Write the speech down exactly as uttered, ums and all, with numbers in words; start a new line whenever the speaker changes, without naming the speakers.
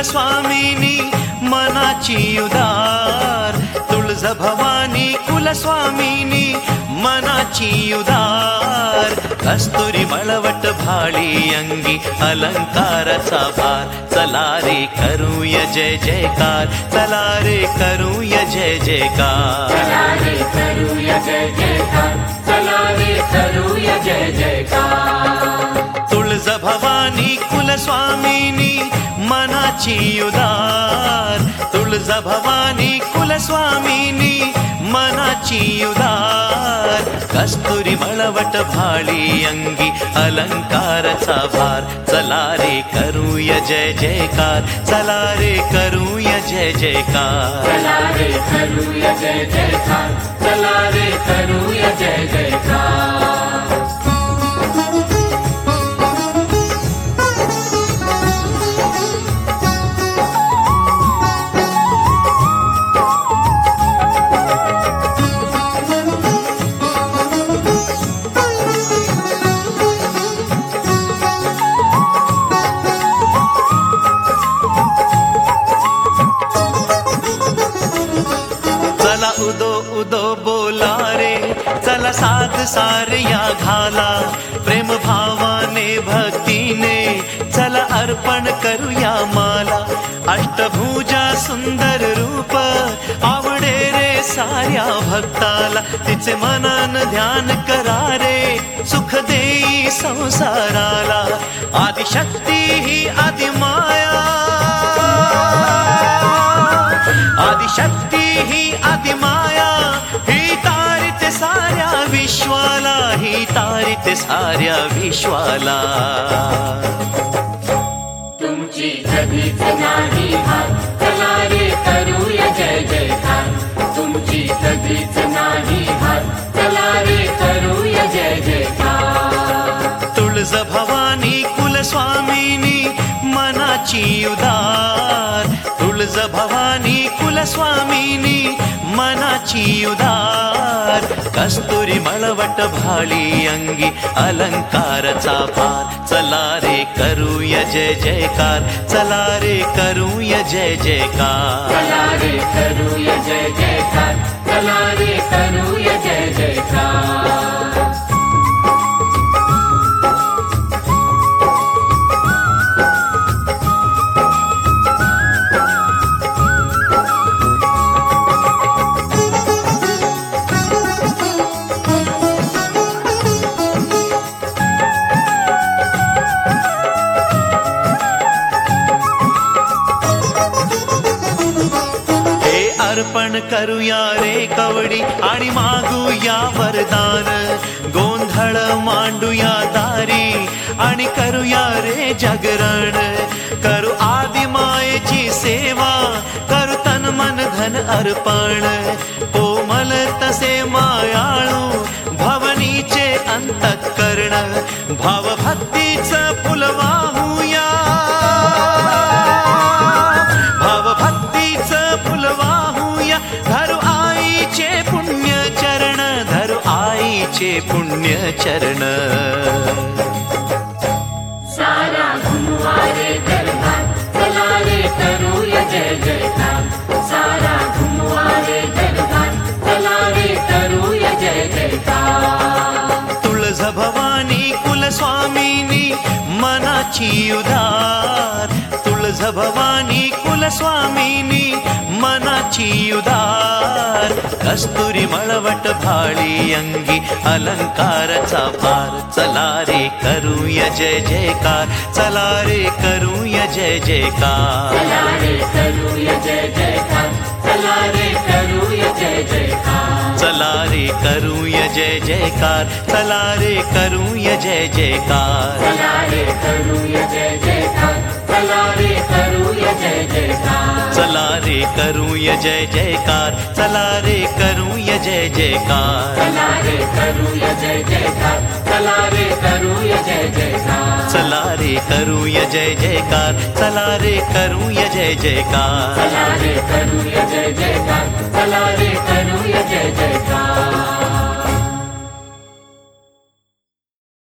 कुलस्वामिनी मनाची उदार, तुळजाभवानी कुलस्वामिनी मनाची उदार. कस्तुरी मळवट भाळी अंगी अलंकाराचा भार, चला रे करूया जय जयकार, चला रे करूया जय जयकार,
चला रे करूया जय जयकार, चला रे करूया जय जयकार.
तुळजाभवानी कुलस्वामिनी मनाची उदार, तुळजाभवानी कुलस्वामिनी मनाची उदार. कस्तुरी मळवट भाळी अंगी अलंकाराचा भार, चला रे करूया जय जयकार, चला रे करूया जय जयकार,
चला रे करूया जय जयकार, चला रे करूया जय जयकार.
उदो उदो बोला रे, चला साथ सारया घाला, प्रेम भावाने भक्तीने चला अर्पण करूया माला. अष्टभुजा सुंदर रूप आवडे रे साऱ्या भक्ताला, तिचे मनन ध्यान करा रे, सुख देई संसाराला. आदिशक्ती ही आदिमाया, आदिशक्ती ही आदिमाया, ही तारित साऱ्या विश्वाला, ही तारित साऱ्या विश्वाला.
तुमची कधीच नाही हार, चला रे करूया जय जयकार. तुमची कधीच नाही हार, चला रे करूया जय जयकार.
तुळजाभवानी कुलस्वामिनी मनाची उदार, तुळजाभवानी कुलस्वामिनी मनाची उदार. कस्तुरी मळवट भाळी अंगी अलंकाराचा भार, चला रे करूया जय जयकार, चला रे करूया जय जयकार,
चला रे करूया जय जयकार, चला रे करूया जय जयकार.
अर्पण करूया रे कवडी आणि मागूया वरदान, गोंधळ मांडूया दारी आणि करूया रे जागरण. करू आदिमायेची सेवा, करू तन मन धन अर्पण, कोमल तसे मायाळू भवनीचे अंतःकरण. भावभक्तीचं फुल वाहूया, भावभक्तीचं फुल वाहूया, धरू आईचे पुण्य चरण, धरू आईचे पुण्य चरण.
सारा घुमवारे दरबार, चला रे करूया जय जयकार. सारा घुमवारे दरबार, चला रे करूया जय जयकार.
तुळजाभवानी कुलस्वामिनी मनाची उदार, तुळजाभवानी कुलस्वामिनी मनाची उदार. कस्तुरी मळवट भाळी अंगी अलंकाराचा भार, चला रे करूया जय जयकार, चला रे करूया जय जयकार,
चला रे करूया जय जयकार, चला रे करूया जय जयकार.
चला रे करूया जय जयकार, चला रे करूया जय जयकार,
चला रे करूया जय जयकार, चला रे करूया जय जयकार.
चला रे करूया जय जयकार, चला रे करूया जय जयकार,
चला रे करूया जय जयकार, चला रे करूया जय जयकार.
चला रे करूया जय जयकार, चला रे करूया जय जयकार,
चला रे करूया जय जयकार, चला रे करूया